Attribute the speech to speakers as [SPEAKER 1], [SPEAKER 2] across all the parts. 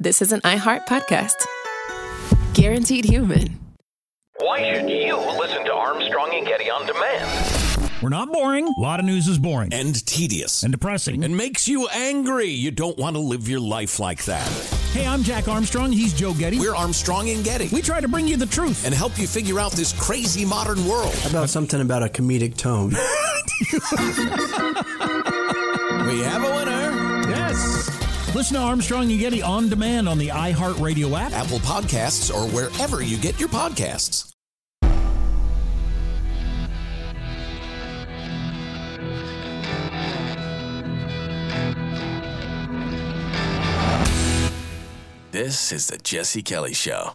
[SPEAKER 1] this is an iHeart podcast. Guaranteed human.
[SPEAKER 2] Why should you listen to Armstrong and Getty on demand?
[SPEAKER 3] We're not boring. A lot of news is boring.
[SPEAKER 4] And tedious.
[SPEAKER 3] And depressing.
[SPEAKER 4] And makes you angry. You don't want to live your life like that.
[SPEAKER 3] Hey, I'm Jack Armstrong. He's Joe Getty.
[SPEAKER 4] We're Armstrong and Getty.
[SPEAKER 3] We try to bring you the truth.
[SPEAKER 4] And help you figure out this crazy modern world.
[SPEAKER 5] How about something about a comedic tone?
[SPEAKER 4] We have a winner.
[SPEAKER 3] Yes. Listen to Armstrong and Getty on demand on the iHeartRadio app,
[SPEAKER 4] Apple Podcasts, or wherever you get your podcasts. This is the Jesse Kelly Show.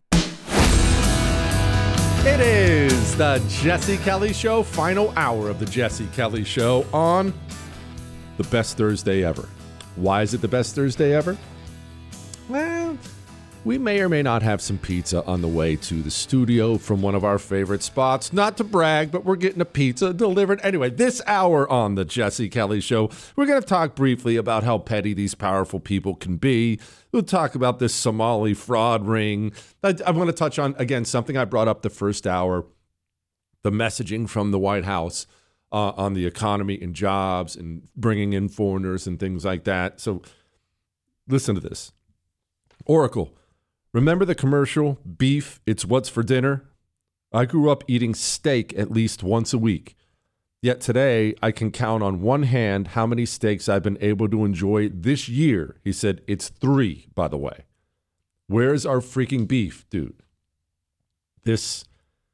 [SPEAKER 6] It is the Jesse Kelly Show, final hour of the Jesse Kelly Show on the best Thursday ever. Why is it the best Thursday ever? Well, we may or may not have some pizza on the way to the studio from one of our favorite spots. Not to brag, but we're getting a pizza delivered. Anyway, this hour on the Jesse Kelly Show, we're going to talk briefly about how petty these powerful people can be. We'll talk about this Somali fraud ring. I want to touch on, again, something I brought up the first hour, the messaging from the White House on the economy and jobs and bringing in foreigners and things like that. So listen to this. Oracle, remember the commercial, beef, it's what's for dinner? I grew up eating steak at least once a week. Yet today, I can count on one hand how many steaks I've been able to enjoy this year. He said, it's 3, by the way. Where's our freaking beef, dude? This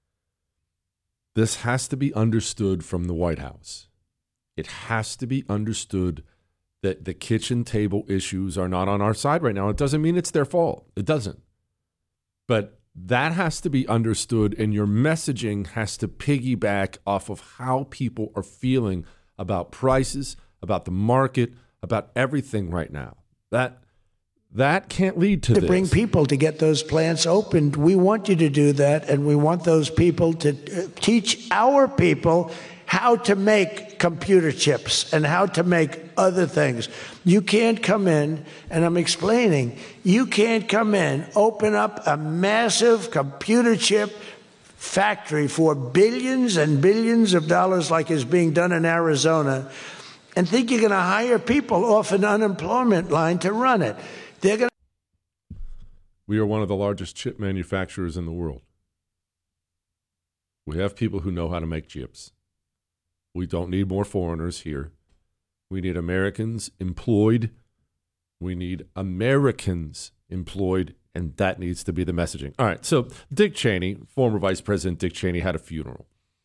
[SPEAKER 6] has to be understood from the White House. It has to be understood that the kitchen table issues are not on our side right now. It doesn't mean it's their fault. It doesn't. But that has to be understood, and your messaging has to piggyback off of how people are feeling about prices, about the market, about everything right now. That can't lead to this.
[SPEAKER 5] To bring people to get those plants opened. We want you to do that, and we want those people to teach our people how to make computer chips and how to make other things. You can't come in, and I'm explaining, you can't come in, open up a massive computer chip factory for billions and billions of dollars like is being done in Arizona and think you're going to hire people off an unemployment line to run it.
[SPEAKER 6] We are one of the largest chip manufacturers in the world. We have people who know how to make chips. We don't need more foreigners here. We need Americans employed. We need Americans employed, and that needs to be the messaging. All right, so Dick Cheney, former Vice President Dick Cheney, had a funeral.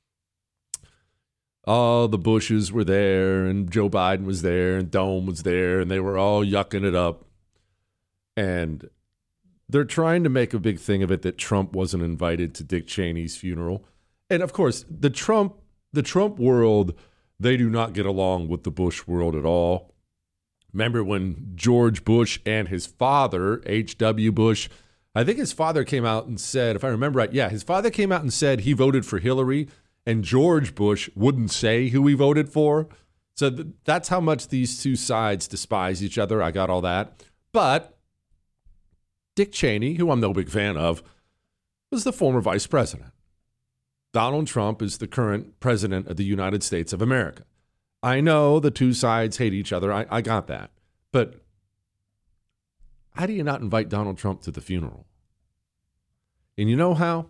[SPEAKER 6] All the Bushes were there, and Joe Biden was there, and Dome was there, and they were all yucking it up. And they're trying to make a big thing of it that Trump wasn't invited to Dick Cheney's funeral. And, of course, the Trump world, they do not get along with the Bush world at all. Remember when George Bush and his father, H.W. Bush, I think his father came out and said, if I remember right, his father came out and said he voted for Hillary, and George Bush wouldn't say who he voted for. So that's how much these two sides despise each other. I got all that. But Dick Cheney, who I'm no big fan of, was the former vice president. Donald Trump is the current president of the United States of America. I know the two sides hate each other. I got that. But how do you not invite Donald Trump to the funeral? And you know how?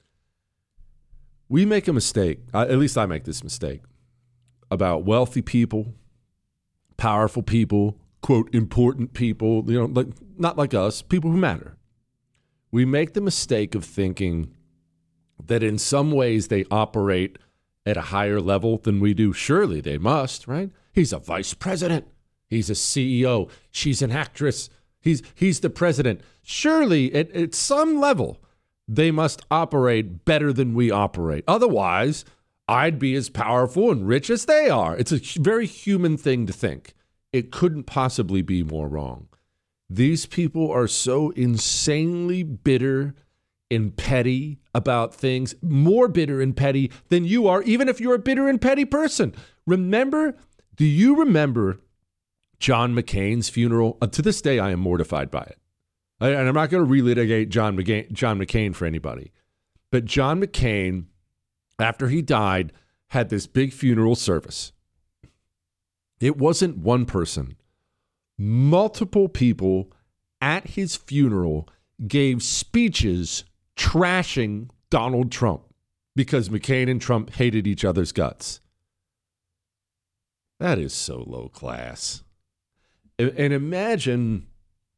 [SPEAKER 6] We make a mistake, at least I make this mistake, about wealthy people, powerful people, quote, important people, like not like us, people who matter. We make the mistake of thinking that in some ways they operate at a higher level than we do. Surely they must, right? He's a vice president. He's a CEO. She's an actress. He's the president. Surely at some level they must operate better than we operate. Otherwise, I'd be as powerful and rich as they are. It's a very human thing to think. It couldn't possibly be more wrong. These people are so insanely bitter and petty about things, more bitter and petty than you are, even if you're a bitter and petty person. Do you remember John McCain's funeral? To this day, I am mortified by it. And I'm not going to relitigate John McCain for anybody. But John McCain, after he died, had this big funeral service. It wasn't one person. Multiple people at his funeral gave speeches trashing Donald Trump because McCain and Trump hated each other's guts. That is so low class. And imagine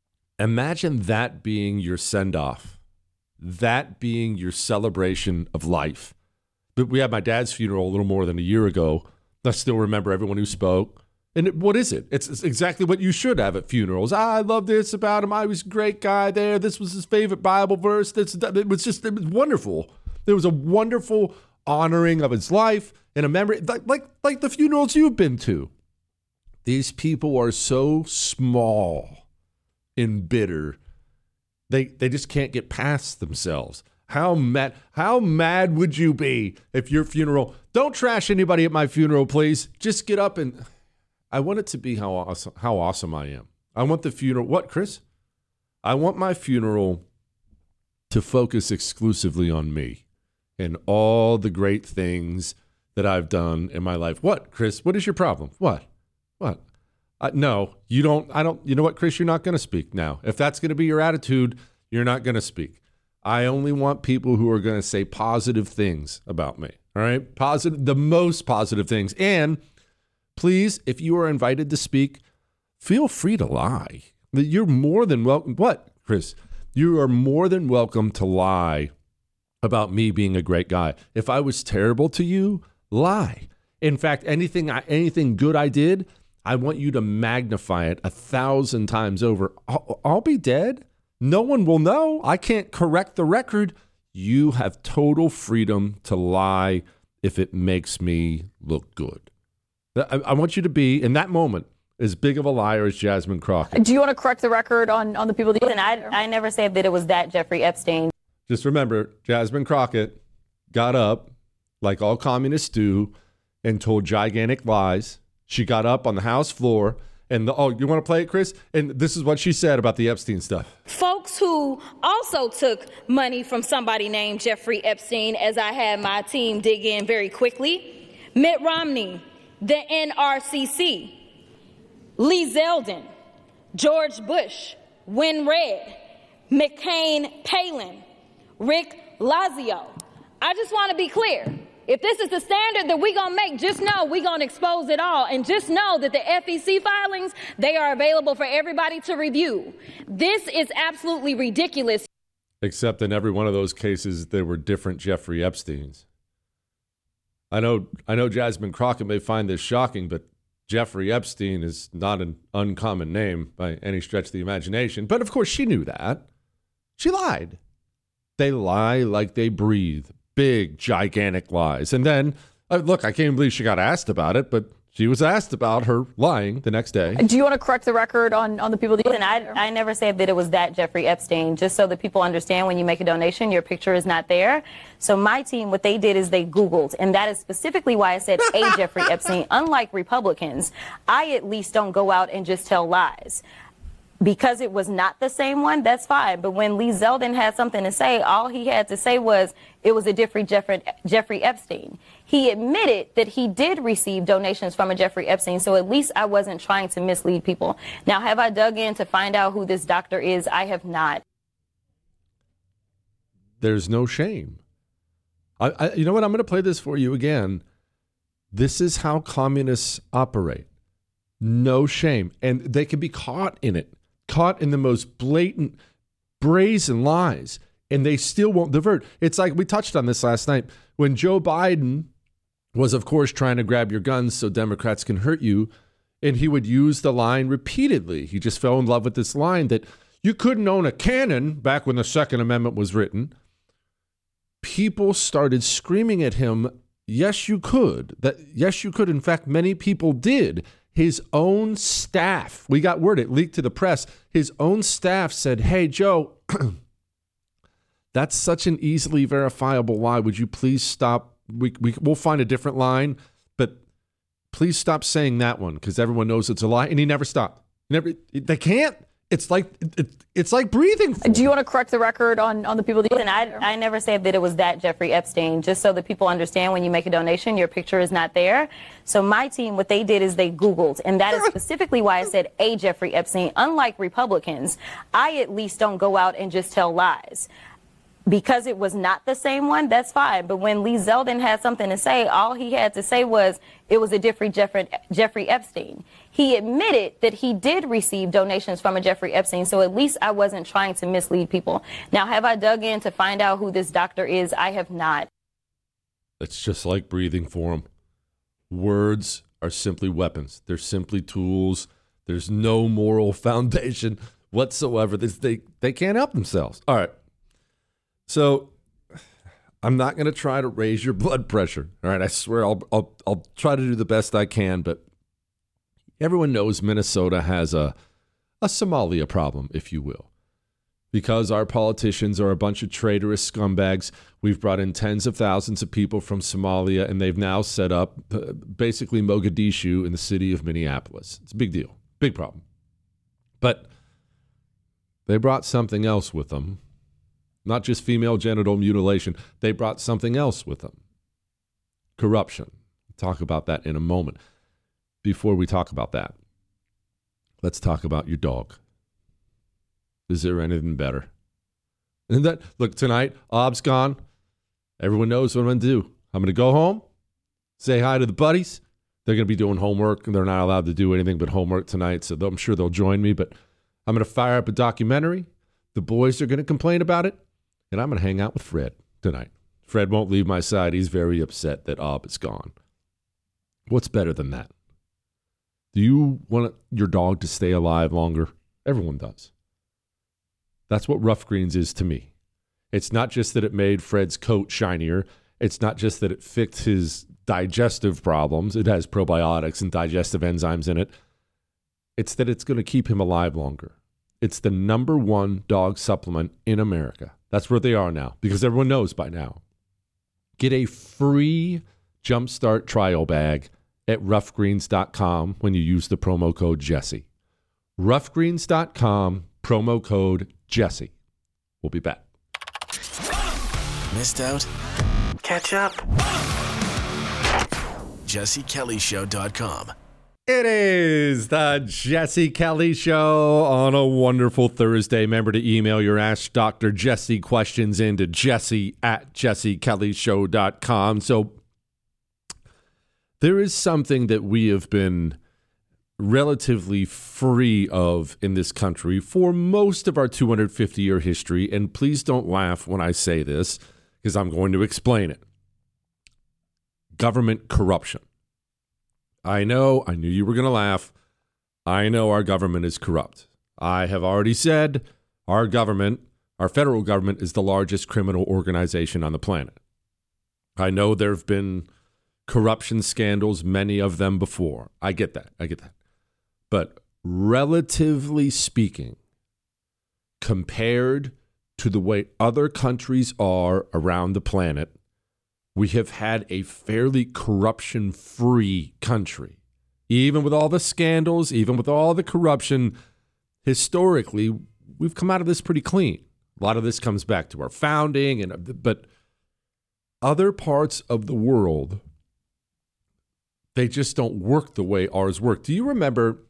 [SPEAKER 6] that being your send-off, that being your celebration of life. But we had my dad's funeral a little more than a year ago. I still remember everyone who spoke. And what is it? It's exactly what you should have at funerals. I love this about him. I was a great guy there. This was his favorite Bible verse. It was wonderful. There was a wonderful honoring of his life and a memory, like the funerals you've been to. These people are so small and bitter. They just can't get past themselves. How mad would you be if your funeral, don't trash anybody at my funeral, please. Just get up and, I want it to be how awesome I am. I want the funeral, what, Chris? I want my funeral to focus exclusively on me and all the great things that I've done in my life. What, Chris? What is your problem? What? No, you don't. I don't. You know what, Chris? You're not going to speak now. If that's going to be your attitude, you're not going to speak. I only want people who are going to say positive things about me. All right? Positive, the most positive things. And please, if you are invited to speak, feel free to lie. You're more than welcome. What, Chris? You are more than welcome to lie about me being a great guy. If I was terrible to you, lie. In fact, anything good I did, I want you to magnify it 1,000 times over. I'll be dead. No one will know. I can't correct the record. You have total freedom to lie if it makes me look good. I want you to be, in that moment, as big of a liar as Jasmine Crockett.
[SPEAKER 7] Do you want to correct the record on the people that... Listen, I never said that it was that Jeffrey Epstein.
[SPEAKER 6] Just remember, Jasmine Crockett got up, like all communists do, and told gigantic lies. She got up on the House floor and you want to play it, Chris? And this is what she said about the Epstein stuff.
[SPEAKER 8] Folks who also took money from somebody named Jeffrey Epstein, as I had my team dig in very quickly. Mitt Romney, the NRCC, Lee Zeldin, George Bush, Win Red, McCain Palin, Rick Lazio. I just want to be clear. If this is the standard that we're going to make, just know we're going to expose it all. And just know that the FEC filings, they are available for everybody to review. This is absolutely ridiculous.
[SPEAKER 6] Except in every one of those cases, there were different Jeffrey Epsteins. I know Jasmine Crockett may find this shocking, but Jeffrey Epstein is not an uncommon name by any stretch of the imagination. But of course, she knew that. She lied. They lie like they breathe. Big, gigantic lies. And then, look, I can't believe she got asked about it, but she was asked about her lying the next day.
[SPEAKER 7] Do you want to correct the record on the people that...
[SPEAKER 8] Listen, I never said that it was that Jeffrey Epstein, just so that people understand when you make a donation, your picture is not there. So my team, what they did is they Googled, and that is specifically why I said a Jeffrey Epstein. Unlike Republicans, I at least don't go out and just tell lies. Because it was not the same one, that's fine. But when Lee Zeldin had something to say, all he had to say was it was a different Jeffrey Epstein. He admitted that he did receive donations from a Jeffrey Epstein, so at least I wasn't trying to mislead people. Now, have I dug in to find out who this doctor is? I have not.
[SPEAKER 6] There's no shame. You know what? I'm going to play this for you again. This is how communists operate. No shame. And they can be caught in it. Caught in the most blatant, brazen lies, and they still won't divert. It's like we touched on this last night when Joe Biden was, of course, trying to grab your guns so Democrats can hurt you, and he would use the line repeatedly. He just fell in love with this line that you couldn't own a cannon back when the Second Amendment was written. People started screaming at him, yes, you could. Yes, you could. In fact, many people did. His own staff, we got word, it leaked to the press. His own staff said, hey, Joe, that's such an easily verifiable lie. Would you please stop? We'll find a different line, but please stop saying that one because everyone knows it's a lie. And he never stopped. They can't. It's like breathing.
[SPEAKER 8] Do you want to correct the record on the people that
[SPEAKER 7] Listen, I never said that it was that Jeffrey Epstein, just so that people understand when you make a donation, your picture is not there. So my team, what they did is they Googled, and that is specifically why I said a Jeffrey Epstein. Unlike Republicans, I at least don't go out and just tell lies. Because it was not the same one, that's fine. But when Lee Zeldin had something to say, all he had to say was it was a Jeffrey Epstein. He admitted that he did receive donations from a Jeffrey Epstein, so at least I wasn't trying to mislead people. Now, have I dug in to find out who this doctor is? I have not.
[SPEAKER 6] It's just like breathing for him. Words are simply weapons. They're simply tools. There's no moral foundation whatsoever. They can't help themselves. All right. So I'm not going to try to raise your blood pressure. All right. I swear I'll try to do the best I can, but everyone knows Minnesota has a Somalia problem, if you will. Because our politicians are a bunch of traitorous scumbags, we've brought in tens of thousands of people from Somalia, and they've now set up basically Mogadishu in the city of Minneapolis. It's a big deal, big problem. But they brought something else with them. Not just female genital mutilation. They brought something else with them. Corruption. We'll talk about that in a moment. Before we talk about that, let's talk about your dog. Is there anything better? And that, look, tonight, Ob's gone. Everyone knows what I'm going to do. I'm going to go home, say hi to the buddies. They're going to be doing homework, and they're not allowed to do anything but homework tonight, so I'm sure they'll join me. But I'm going to fire up a documentary. The boys are going to complain about it. And I'm going to hang out with Fred tonight. Fred won't leave my side. He's very upset that Ob is gone. What's better than that? Do you want your dog to stay alive longer? Everyone does. That's what Rough Greens is to me. It's not just that it made Fred's coat shinier. It's not just that it fixed his digestive problems. It has probiotics and digestive enzymes in it. It's that it's going to keep him alive longer. It's the #1 dog supplement in America. That's where they are now, because everyone knows by now. Get a free Jumpstart trial bag at roughgreens.com when you use the promo code Jesse. Roughgreens.com, promo code Jesse. We'll be back.
[SPEAKER 9] Missed out? Catch up. JesseKellyShow.com.
[SPEAKER 6] It is the Jesse Kelly Show on a wonderful Thursday. Remember to email your Ask Dr. Jesse questions into jesse@jessekellyshow.com. So there is something that we have been relatively free of in this country for most of our 250-year history. And please don't laugh when I say this, because I'm going to explain it. Government corruption. I knew you were going to laugh. I know our government is corrupt. I have already said our government, our federal government, is the largest criminal organization on the planet. I know there have been corruption scandals, many of them before. I get that. But relatively speaking, compared to the way other countries are around the planet, we have had a fairly corruption-free country. Even with all the scandals, even with all the corruption, historically, we've come out of this pretty clean. A lot of this comes back to our founding, but other parts of the world, they just don't work the way ours work. Do you remember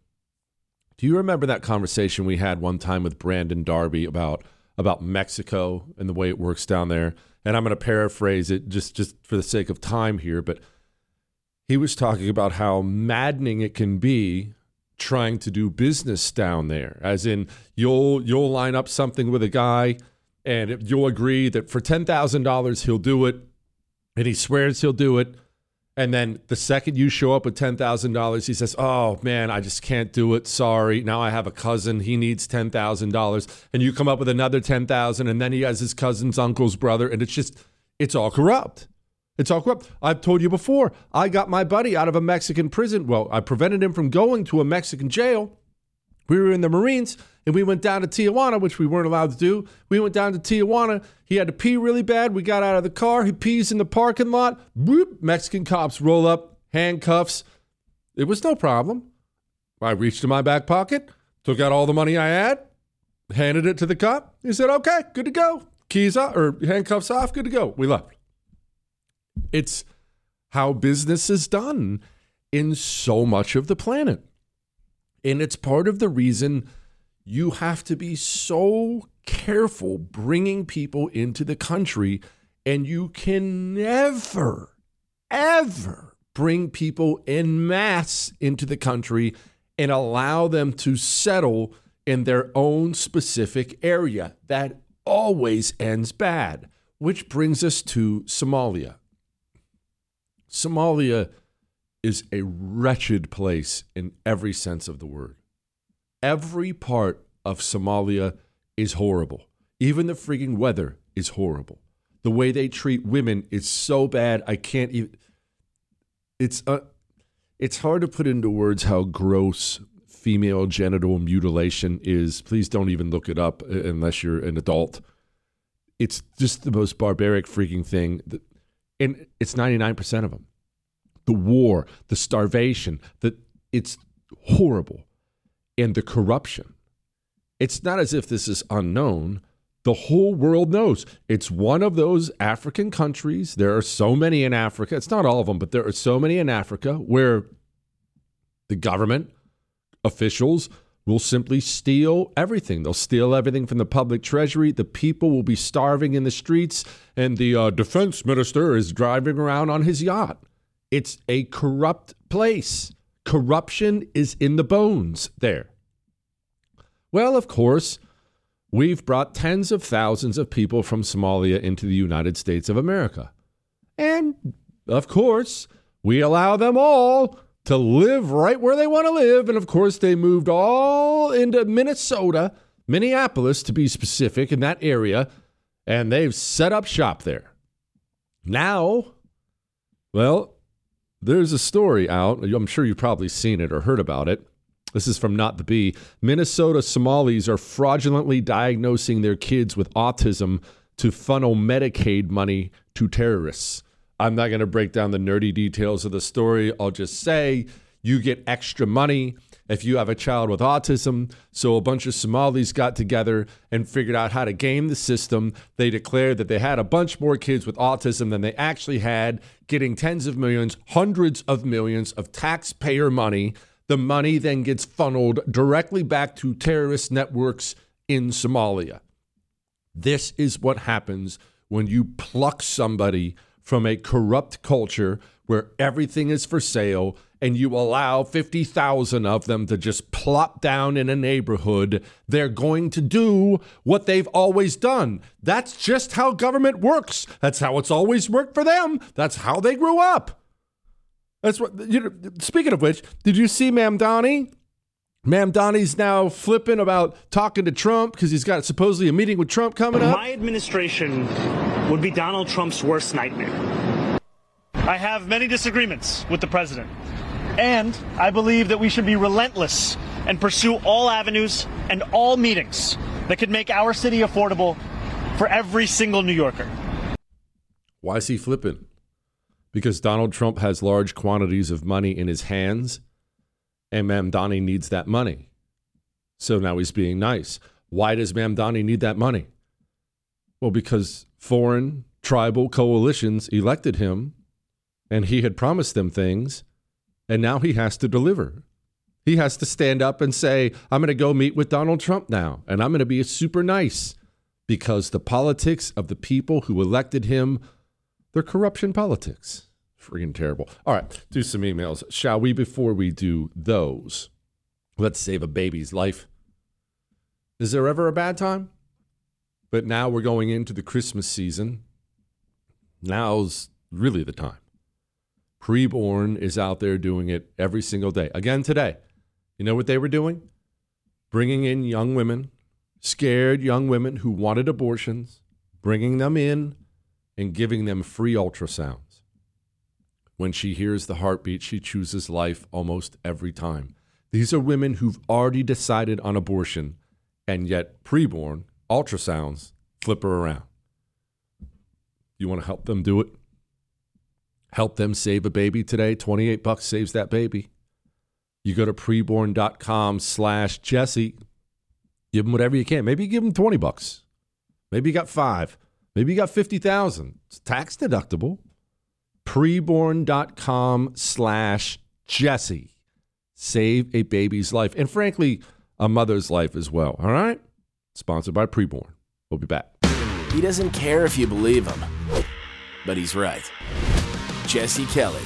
[SPEAKER 6] that conversation we had one time with Brandon Darby about Mexico and the way it works down there? And I'm going to paraphrase it just for the sake of time here, but he was talking about how maddening it can be trying to do business down there. As in, you'll line up something with a guy, and you'll agree that for $10,000 he'll do it, and he swears he'll do it. And then the second you show up with $10,000, he says, "Oh man, I just can't do it. Sorry. Now I have a cousin. He needs $10,000." And you come up with another $10,000, and then he has his cousin's uncle's brother, and it's all corrupt. It's all corrupt. I've told you before, I got my buddy out of a Mexican prison. Well, I prevented him from going to a Mexican jail. We were in the Marines, and we went down to Tijuana, which we weren't allowed to do. We went down to Tijuana. He had to pee really bad. We got out of the car. He pees in the parking lot. Boop. Mexican cops roll up, handcuffs. It was no problem. I reached in my back pocket, took out all the money I had, handed it to the cop. He said, okay, good to go. Keys off, or handcuffs off, good to go. We left. It's how business is done in so much of the planet. And it's part of the reason you have to be so careful bringing people into the country, and you can never, ever bring people en masse into the country and allow them to settle in their own specific area. That always ends bad, which brings us to Somalia. Somalia is a wretched place in every sense of the word. Every part of Somalia is horrible. Even the freaking weather is horrible. The way they treat women is so bad, I can't even... It's hard to put into words how gross female genital mutilation is. Please don't even look it up unless you're an adult. It's just the most barbaric freaking thing. And it's 99% of them. The war, the starvation, it's horrible. And the corruption. It's not as if this is unknown. The whole world knows. It's one of those African countries. There are so many in Africa. It's not all of them, but there are so many in Africa where the government officials will simply steal everything. They'll steal everything from the public treasury. The people will be starving in the streets, and the defense minister is driving around on his yacht. It's a corrupt place. Corruption is in the bones there. Well, of course, we've brought tens of thousands of people from Somalia into the United States of America. And, of course, we allow them all to live right where they want to live. And, of course, they moved all into Minnesota, Minneapolis, to be specific, in that area, and they've set up shop there. Now, well, there's a story out. I'm sure you've probably seen it or heard about it. This is from Not the Bee. Minnesota Somalis are fraudulently diagnosing their kids with autism to funnel Medicaid money to terrorists. I'm not going to break down the nerdy details of the story. I'll just say you get extra money if you have a child with autism. So a bunch of Somalis got together and figured out how to game the system. They declared that they had a bunch more kids with autism than they actually had, getting tens of millions, hundreds of millions of taxpayer money. The money then gets funneled directly back to terrorist networks in Somalia. This is what happens when you pluck somebody from a corrupt culture where everything is for sale and you allow 50,000 of them to just plop down in a neighborhood. They're going to do what they've always done. That's just how government works. That's how it's always worked for them. That's how they grew up. That's what. Speaking of which, did you see Mamdani? Mamdani's now flipping about talking to Trump because he's got supposedly a meeting with Trump coming up.
[SPEAKER 10] My administration would be Donald Trump's worst nightmare. I have many disagreements with the president, and I believe that we should be relentless and pursue all avenues and all meetings that could make our city affordable for every single New Yorker.
[SPEAKER 6] Why is he flipping? Because Donald Trump has large quantities of money in his hands, and Mamdani needs that money. So now he's being nice. Why does Mamdani need that money? Well, because foreign tribal coalitions elected him, and he had promised them things, and now he has to deliver. He has to stand up and say, I'm going to go meet with Donald Trump now, and I'm going to be super nice, because the politics of the people who elected him, they're corruption politics. Freaking terrible. All right, do some emails. Shall we, before we do those? Let's save a baby's life. Is there ever a bad time? But now we're going into the Christmas season. Now's really the time. Preborn is out there doing it every single day. Again today. You know what they were doing? Bringing in young women, scared young women who wanted abortions, bringing them in and giving them free ultrasounds. When she hears the heartbeat, she chooses life almost every time. These are women who've already decided on abortion, and yet preborn ultrasounds flip her around. You want to help them do it? Help them save a baby today? $28 saves that baby. You go to preborn.com/Jesse. Give them whatever you can. Maybe you give them $20. Maybe you got $5. Maybe you got $50,000. It's tax deductible. Preborn.com/Jesse. Save a baby's life. And frankly, a mother's life as well. All right? Sponsored by Preborn. We'll be back.
[SPEAKER 9] He doesn't care if you believe him, but he's right. Jesse Kelly.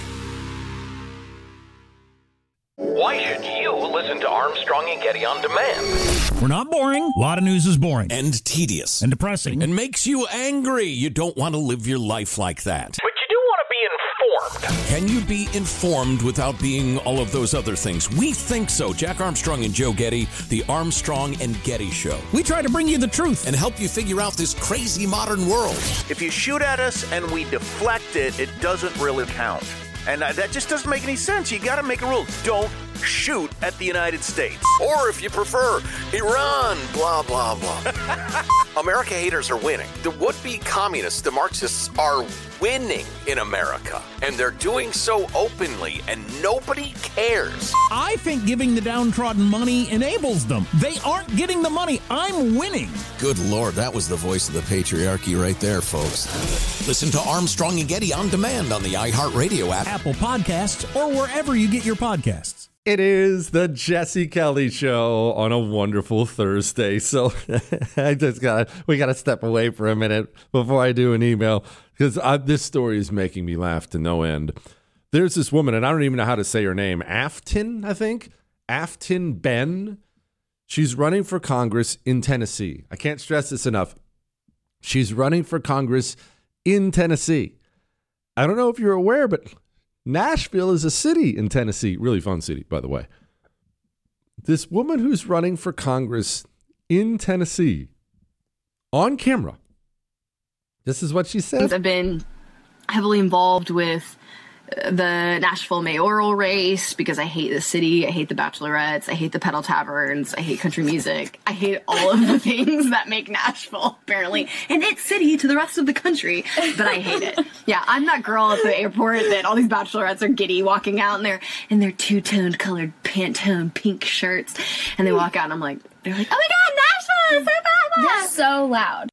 [SPEAKER 2] Why should you listen to Armstrong and Getty on demand?
[SPEAKER 3] We're not boring. A lot of news is boring.
[SPEAKER 4] And tedious.
[SPEAKER 3] And depressing.
[SPEAKER 4] And makes you angry. You don't want to live your life like that.
[SPEAKER 2] But you do want to be informed.
[SPEAKER 4] Can you be informed without being all of those other things? We think so. Jack Armstrong and Joe Getty, the Armstrong and Getty Show.
[SPEAKER 3] We try to bring you the truth.
[SPEAKER 4] And help you figure out this crazy modern world.
[SPEAKER 11] If you shoot at us and we deflect it, it doesn't really count. And that just doesn't make any sense. You got to make a rule. Don't shoot at the United States.
[SPEAKER 2] Or if you prefer, Iran, blah, blah, blah. America haters are winning. The would-be communists, the Marxists, are winning in America. And they're doing so openly, and nobody cares.
[SPEAKER 3] I think giving the downtrodden money enables them. They aren't getting the money. I'm winning.
[SPEAKER 4] Good Lord, that was the voice of the patriarchy right there, folks. Listen to Armstrong and Getty on demand on the iHeartRadio app,
[SPEAKER 3] Apple Podcasts, or wherever you get your podcasts.
[SPEAKER 6] It is the Jesse Kelly Show on a wonderful Thursday. So we got to step away for a minute before I do an email because this story is making me laugh to no end. There's this woman, and I don't even know how to say her name. Afton, I think. Afton Ben. She's running for Congress in Tennessee. I can't stress this enough. She's running for Congress in Tennessee. I don't know if you're aware, but Nashville is a city in Tennessee. Really fun city, by the way. This woman who's running for Congress in Tennessee, on camera, this is what she said.
[SPEAKER 12] I've been heavily involved with the Nashville mayoral race because I hate the city. I hate the Bachelorettes. I hate the pedal taverns. I hate country music. I hate all of the things that make Nashville, apparently, an it city to the rest of the country, but I hate it. Yeah, I'm that girl at the airport that all these Bachelorettes are giddy walking out in their two-toned colored Pantone pink shirts, and they walk out and they're like, oh my God, Nashville is so bad.
[SPEAKER 8] They're so loud.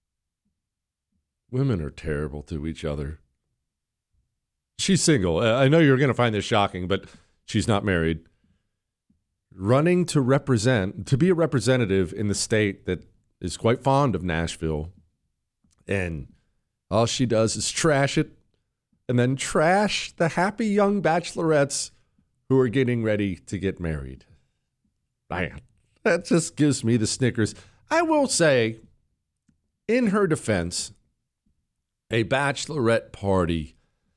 [SPEAKER 6] Women are terrible to each other. She's single. I know you're going to find this shocking, but she's not married. Running to be a representative in the state that is quite fond of Nashville. And all she does is trash it and then trash the happy young bachelorettes who are getting ready to get married. Man, that just gives me the snickers. I will say, in her defense, a bachelorette party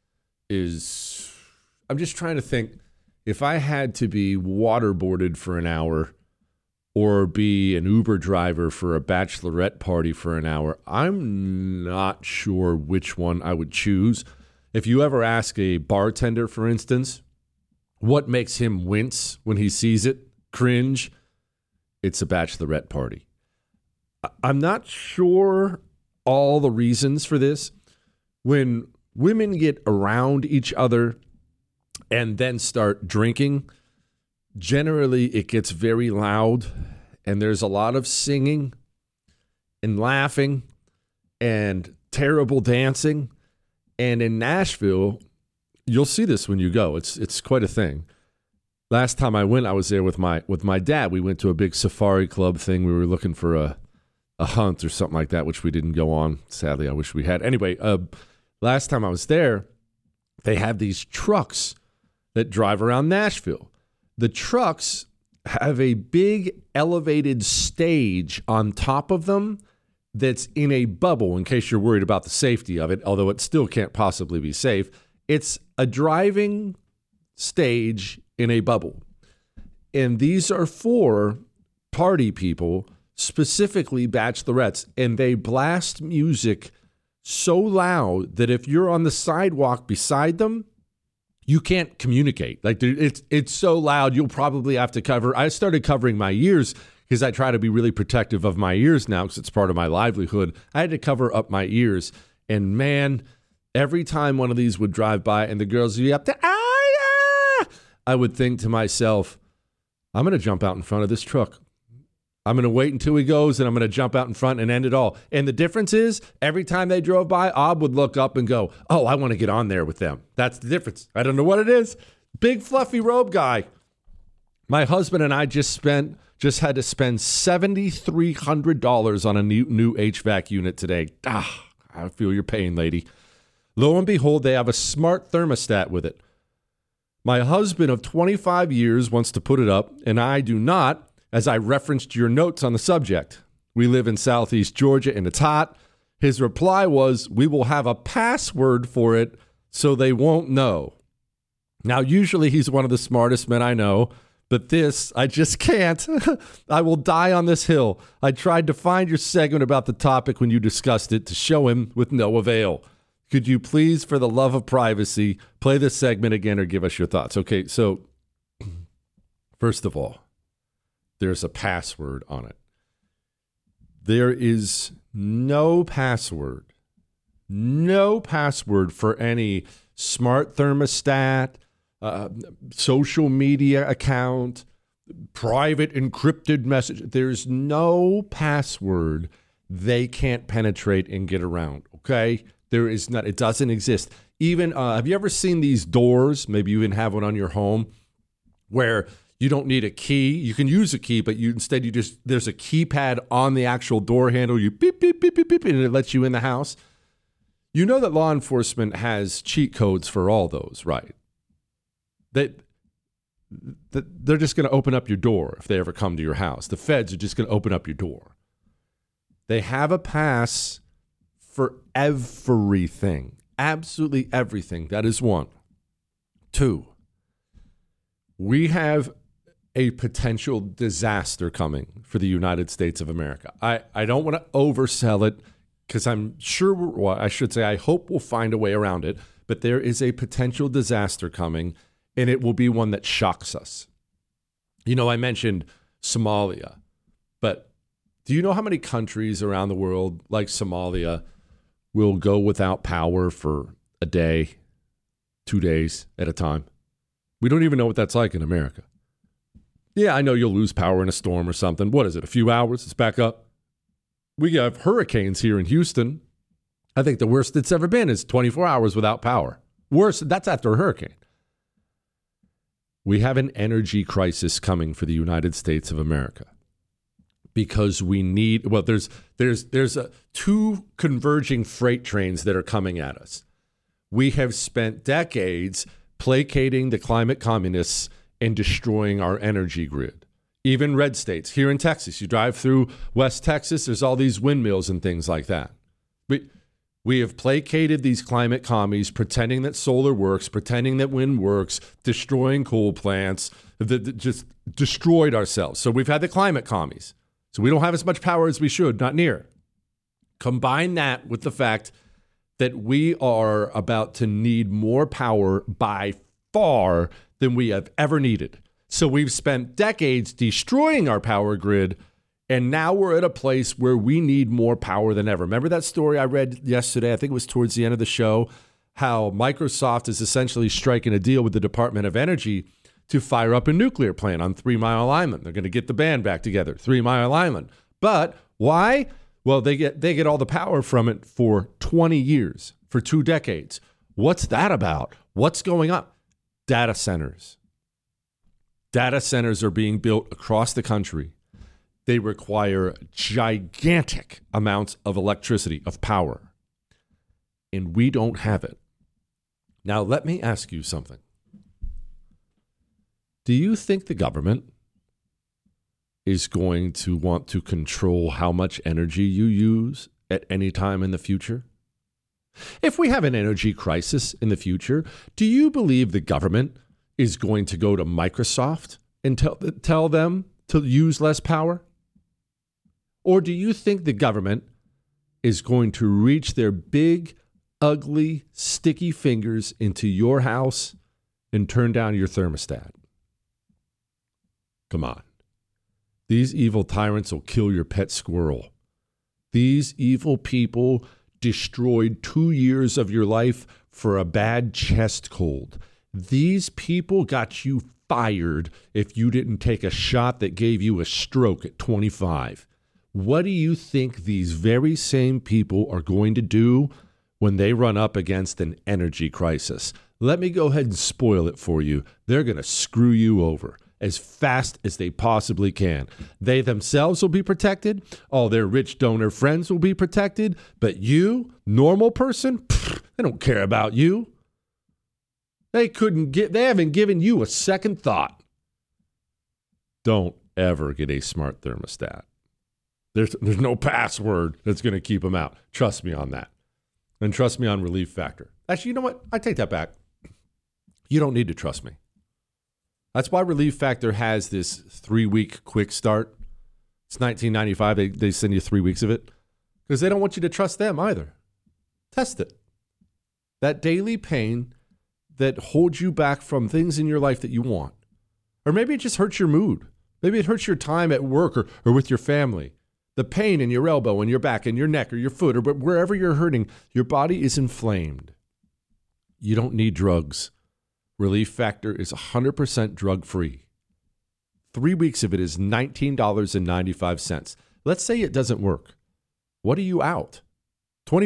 [SPEAKER 6] I'm just trying to think, if I had to be waterboarded for an hour or be an Uber driver for a bachelorette party for an hour, I'm not sure which one I would choose. If you ever ask a bartender, for instance, what makes him wince when he sees it, cringe, it's a bachelorette party. I'm not sure all the reasons for this. When women get around each other and then start drinking, generally it gets very loud and there's a lot of singing and laughing and terrible dancing. And in Nashville, you'll see this when you go. It's quite a thing. Last time I went, I was there with my dad. We went to a big safari club thing. We were looking for a hunt or something like that, which we didn't go on. Sadly, I wish we had. Anyway, last time I was there, they have these trucks that drive around Nashville. The trucks have a big elevated stage on top of them that's in a bubble, in case you're worried about the safety of it, although it still can't possibly be safe. It's a driving stage in a bubble. And these are for party people, specifically bachelorettes, and they blast music so loud that if you're on the sidewalk beside them, you can't communicate. Like, it's so loud, you'll probably have to cover. I started covering my ears because I try to be really protective of my ears now because it's part of my livelihood. I had to cover up my ears. And man, every time one of these would drive by and the girls would be up there, I would think to myself, I'm going to jump out in front of this truck. I'm going to wait until he goes, and I'm going to jump out in front and end it all. And the difference is, every time they drove by, Ob would look up and go, oh, I want to get on there with them. That's the difference. I don't know what it is. Big fluffy robe guy. My husband and I just had to spend $7,300 on a new HVAC unit today. I feel your pain, lady. Lo and behold, they have a smart thermostat with it. My husband of 25 years wants to put it up, and I do not, as I referenced your notes on the subject. We live in Southeast Georgia, and it's hot. His reply was, we will have a password for it so they won't know. Now, usually he's one of the smartest men I know, but this, I just can't. I will die on this hill. I tried to find your segment about the topic when you discussed it to show him with no avail. Could you please, for the love of privacy, play this segment again or give us your thoughts? Okay, so first of all, there's a password on it. There is no password for any smart thermostat, social media account, private encrypted message. There's no password they can't penetrate and get around, okay? There is not. It doesn't exist. Even, have you ever seen these doors? Maybe you even have one on your home where you don't need a key. You can use a key, but there's a keypad on the actual door handle. You beep, beep, beep, beep, beep, and it lets you in the house. You know that law enforcement has cheat codes for all those, right? They're just going to open up your door if they ever come to your house. The feds are just going to open up your door. They have a pass for everything, absolutely everything. That is one. Two, we have a potential disaster coming for the United States of America. I don't want to oversell it because I'm sure, I hope we'll find a way around it, but there is a potential disaster coming, and it will be one that shocks us. You know, I mentioned Somalia, but do you know how many countries around the world, like Somalia, will go without power for a day, 2 days at a time? We don't even know what that's like in America. Yeah, I know you'll lose power in a storm or something. What is it, a few hours? It's back up. We have hurricanes here in Houston. I think the worst it's ever been is 24 hours without power. Worse, that's after a hurricane. We have an energy crisis coming for the United States of America because we need, well, there's two converging freight trains that are coming at us. We have spent decades placating the climate communists and destroying our energy grid. Even red states. Here in Texas, you drive through West Texas, there's all these windmills and things like that. We have placated these climate commies, pretending that solar works, pretending that wind works, destroying coal plants, just destroyed ourselves. So we've had the climate commies. So we don't have as much power as we should, not near. Combine that with the fact that we are about to need more power by far than we have ever needed. So we've spent decades destroying our power grid, and now we're at a place where we need more power than ever. Remember that story I read yesterday? I think it was towards the end of the show, how Microsoft is essentially striking a deal with the Department of Energy to fire up a nuclear plant on 3 Mile Island. They're going to get the band back together, 3 Mile Island. But why? Well, they get all the power from it for 20 years, for 2 decades. What's that about? What's going on? Data centers. Data centers are being built across the country. They require gigantic amounts of electricity, of power. And we don't have it. Now, let me ask you something. Do you think the government is going to want to control how much energy you use at any time in the future? If we have an energy crisis in the future, do you believe the government is going to go to Microsoft and tell them to use less power? Or do you think the government is going to reach their big, ugly, sticky fingers into your house and turn down your thermostat? Come on. These evil tyrants will kill your pet squirrel. These evil people destroyed 2 years of your life for a bad chest cold. These people got you fired if you didn't take a shot that gave you a stroke at 25. What do you think these very same people are going to do when they run up against an energy crisis? Let me go ahead and spoil it for you. They're going to screw you over as fast as they possibly can. They themselves will be protected. All their rich donor friends will be protected. But you, normal person, they don't care about you. They haven't given you a second thought. Don't ever get a smart thermostat. There's no password that's going to keep them out. Trust me on that. And trust me on Relief Factor. Actually, you know what? I take that back. You don't need to trust me. That's why Relief Factor has this 3-week quick start. It's $19.95. They send you 3 weeks of it because they don't want you to trust them either. Test it. That daily pain that holds you back from things in your life that you want. Or maybe it just hurts your mood. Maybe it hurts your time at work or with your family. The pain in your elbow and your back and your neck or your foot or wherever you're hurting, your body is inflamed. You don't need drugs. Relief Factor is 100% drug-free. 3 weeks of it is $19.95. Let's say it doesn't work. What are you out? $20?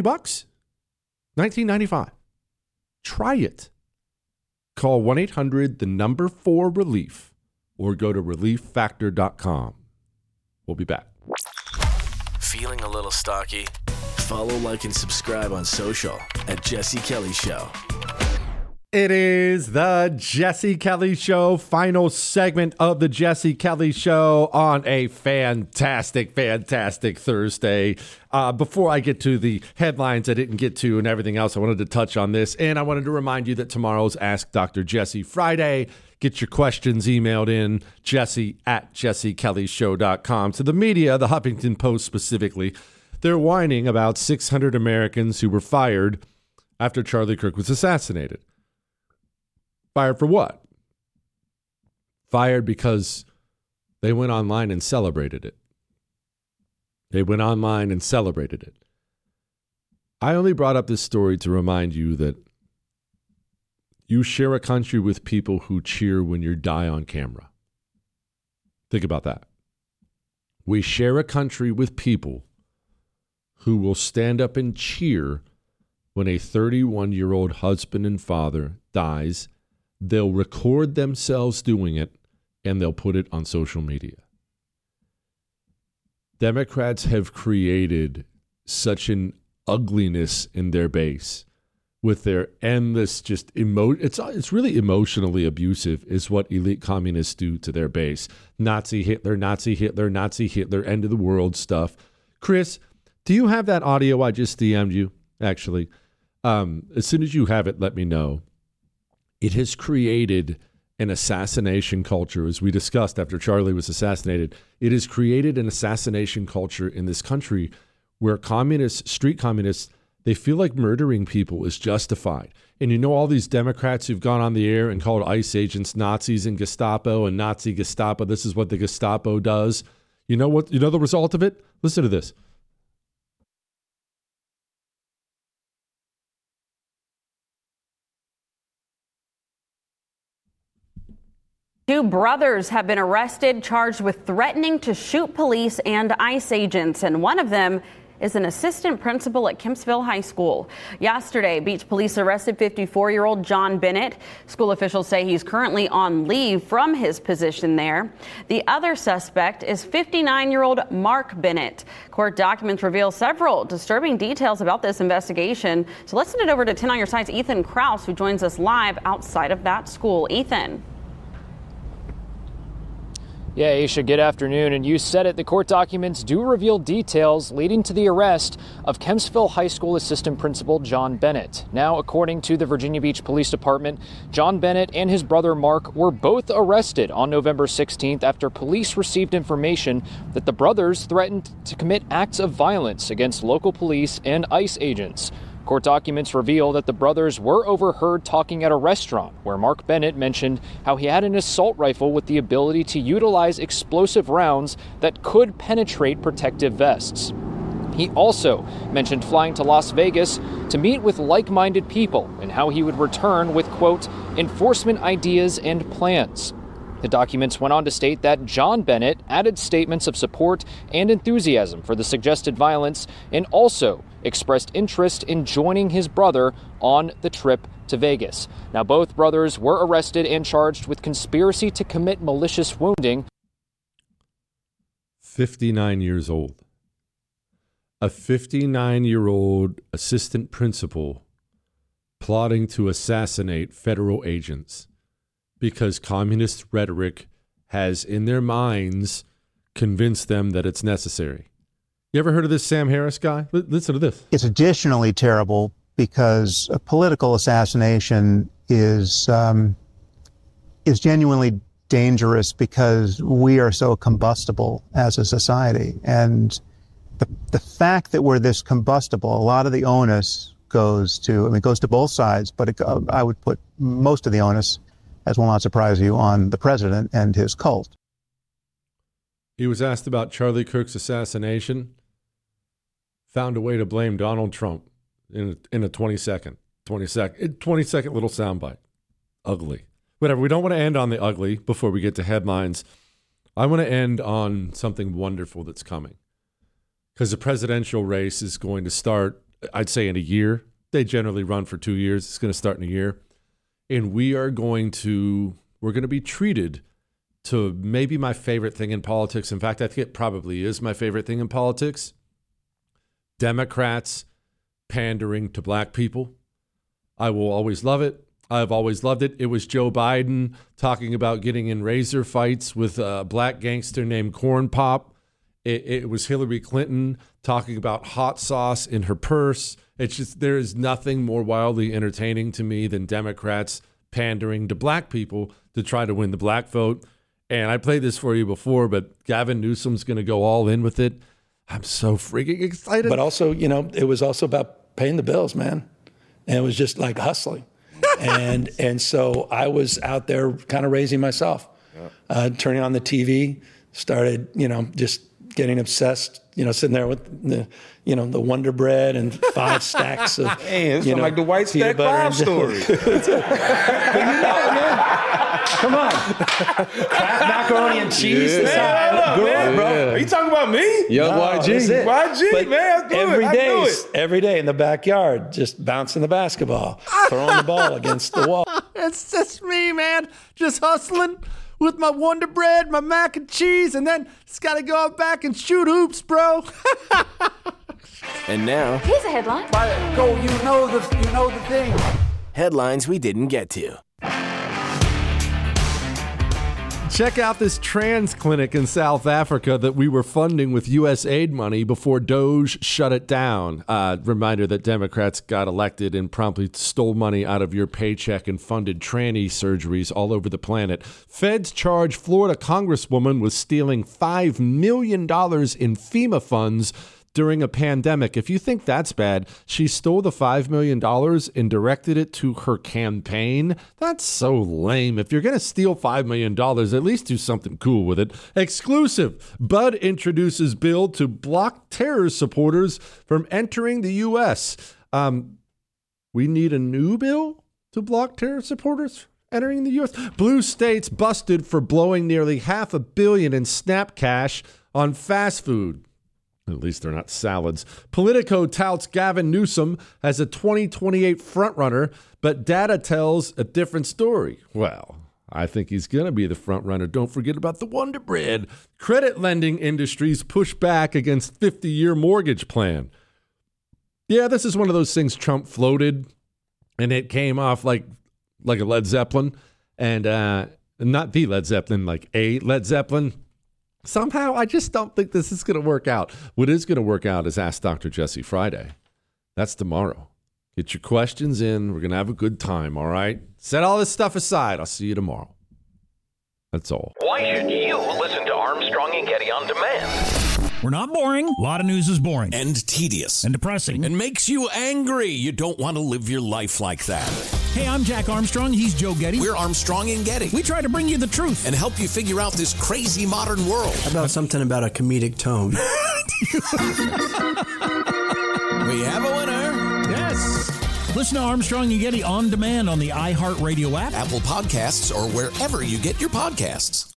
[SPEAKER 6] $19.95. Try it. Call 1-800-4RELIEF or go to relieffactor.com. We'll be back.
[SPEAKER 9] Feeling a little stocky? Follow, like, and subscribe on social at Jesse Kelly Show.
[SPEAKER 6] It is the Jesse Kelly Show, final segment of the Jesse Kelly Show on a fantastic Thursday. Before I get to the headlines I didn't get to and everything else, I wanted to touch on this. And I wanted to remind you that tomorrow's Ask Dr. Jesse Friday. Get your questions emailed in, jesse@jessekellyshow.com. To the media, the Huffington Post specifically, they're whining about 600 Americans who were fired after Charlie Kirk was assassinated. Fired for what? Fired because they went online and celebrated it. I only brought up this story to remind you that you share a country with people who cheer when you die on camera. Think about that. We share a country with people who will stand up and cheer when a 31-year-old husband and father dies. They'll record themselves doing it, and they'll put it on social media. Democrats have created such an ugliness in their base with their endless just it's really emotionally abusive is what elite communists do to their base. Nazi Hitler, end of the world stuff. Chris, do you have that audio I just DM'd you, actually? As soon as you have it, let me know. It has created an assassination culture, as we discussed after Charlie was assassinated. It has created an assassination culture in this country where communists, street communists, they feel like murdering people is justified. And you know all these Democrats who've gone on the air and called ICE agents Nazis and Gestapo and Nazi Gestapo. This is what the Gestapo does. You know what? You know the result of it? Listen to this.
[SPEAKER 13] Two brothers have been arrested, charged with threatening to shoot police and ICE agents, and one of them is an assistant principal at Kempsville High School. Yesterday, Beach Police arrested 54-year-old John Bennett. School officials say he's currently on leave from his position there. The other suspect is 59-year-old Mark Bennett. Court documents reveal several disturbing details about this investigation. So let's send it over to 10 on Your Side's Ethan Krause, who joins us live outside of that school. Ethan.
[SPEAKER 14] Yeah, Aisha, good afternoon. And you said it, the court documents do reveal details leading to the arrest of Kempsville High School Assistant Principal John Bennett. Now, according to the Virginia Beach Police Department, John Bennett and his brother Mark were both arrested on November 16th after police received information that the brothers threatened to commit acts of violence against local police and ICE agents. Court documents reveal that the brothers were overheard talking at a restaurant where Mark Bennett mentioned how he had an assault rifle with the ability to utilize explosive rounds that could penetrate protective vests. He also mentioned flying to Las Vegas to meet with like-minded people and how he would return with, quote, enforcement ideas and plans. The documents went on to state that John Bennett added statements of support and enthusiasm for the suggested violence and also expressed interest in joining his brother on the trip to Vegas. Now, both brothers were arrested and charged with conspiracy to commit malicious wounding.
[SPEAKER 6] 59 years old. A 59-year-old assistant principal plotting to assassinate federal agents because communist rhetoric has in their minds convinced them that it's necessary. You ever heard of this Sam Harris guy? Listen to this.
[SPEAKER 15] It's additionally terrible because a political assassination is genuinely dangerous because we are so combustible as a society. And the fact that we're this combustible, a lot of the onus goes to both sides, but I would put most of the onus, as will not surprise you, on the president and his cult.
[SPEAKER 6] He was asked about Charlie Kirk's assassination, found a way to blame Donald Trump in a 20-second little soundbite. Ugly. Whatever, we don't want to end on the ugly before we get to headlines. I want to end on something wonderful that's coming. Because the presidential race is going to start, I'd say, in a year. They generally run for 2 years. It's going to start in a year. And we're going to be treated to maybe my favorite thing in politics. In fact, I think it probably is my favorite thing in politics. Democrats pandering to black people. I will always love it. I've always loved it. It was Joe Biden talking about getting in razor fights with a black gangster named Corn Pop. It was Hillary Clinton talking about hot sauce in her purse. It's just, there is nothing more wildly entertaining to me than Democrats pandering to black people to try to win the black vote. And I played this for you before, but Gavin Newsom's going to go all in with it. I'm so freaking excited.
[SPEAKER 16] But also, it was also about paying the bills, man. And it was just like hustling. and so I was out there kind of raising myself, turning on the TV, started, just getting obsessed, sitting there with the Wonder Bread and 5 stacks of,
[SPEAKER 17] hey, it's like the White Stack 5 story.
[SPEAKER 16] Come on. Kraft macaroni and cheese.
[SPEAKER 17] Yeah. Man, bro.
[SPEAKER 16] Yeah.
[SPEAKER 17] Are you talking about me?
[SPEAKER 16] Young YG.
[SPEAKER 17] YG,
[SPEAKER 16] but
[SPEAKER 17] man.
[SPEAKER 16] Every day in the backyard, just bouncing the basketball, throwing the ball against the wall.
[SPEAKER 6] It's just me, man. Just hustling with my Wonder Bread, my mac and cheese, and then just got to go out back and shoot hoops, bro.
[SPEAKER 9] And now,
[SPEAKER 8] Here's a headline.
[SPEAKER 17] Go, you know the thing.
[SPEAKER 9] headlines we didn't get to.
[SPEAKER 6] Check out this trans clinic in South Africa that we were funding with U.S. aid money before Doge shut it down. Reminder that Democrats got elected and promptly stole money out of your paycheck and funded tranny surgeries all over the planet. Feds charge Florida Congresswoman with stealing $5 million in FEMA funds during a pandemic. If you think that's bad, she stole the $5 million and directed it to her campaign. That's so lame. If you're going to steal $5 million, at least do something cool with it. Exclusive. Bud introduces bill to block terror supporters from entering the U.S. We need a new bill to block terror supporters entering the U.S. Blue states busted for blowing nearly $500 million in SNAP cash on fast food. At least they're not salads. Politico touts Gavin Newsom as a 2028 frontrunner, but data tells a different story. Well, I think he's going to be the frontrunner. Don't forget about the Wonder Bread. Credit lending industries push back against 50-year mortgage plan. Yeah, this is one of those things Trump floated, and it came off like a Led Zeppelin, and not the Led Zeppelin, like a Led Zeppelin. Somehow, I just don't think this is going to work out. What is going to work out is Ask Dr. Jesse Friday. That's tomorrow. Get your questions in. We're going to have a good time, all right? Set all this stuff aside. I'll see you tomorrow. That's all.
[SPEAKER 2] Why should you listen to Armstrong and Getty on demand?
[SPEAKER 3] We're not boring. A lot of news is boring.
[SPEAKER 4] And tedious.
[SPEAKER 3] And depressing.
[SPEAKER 4] And makes you angry. You don't want to live your life like that.
[SPEAKER 3] Hey, I'm Jack Armstrong. He's Joe Getty.
[SPEAKER 4] We're Armstrong and Getty.
[SPEAKER 3] We try to bring you the truth.
[SPEAKER 4] And help you figure out this crazy modern world.
[SPEAKER 18] How about something about a comedic tone?
[SPEAKER 4] We have a winner.
[SPEAKER 3] Yes. Listen to Armstrong and Getty on demand on the iHeartRadio app,
[SPEAKER 19] Apple Podcasts, or wherever you get your podcasts.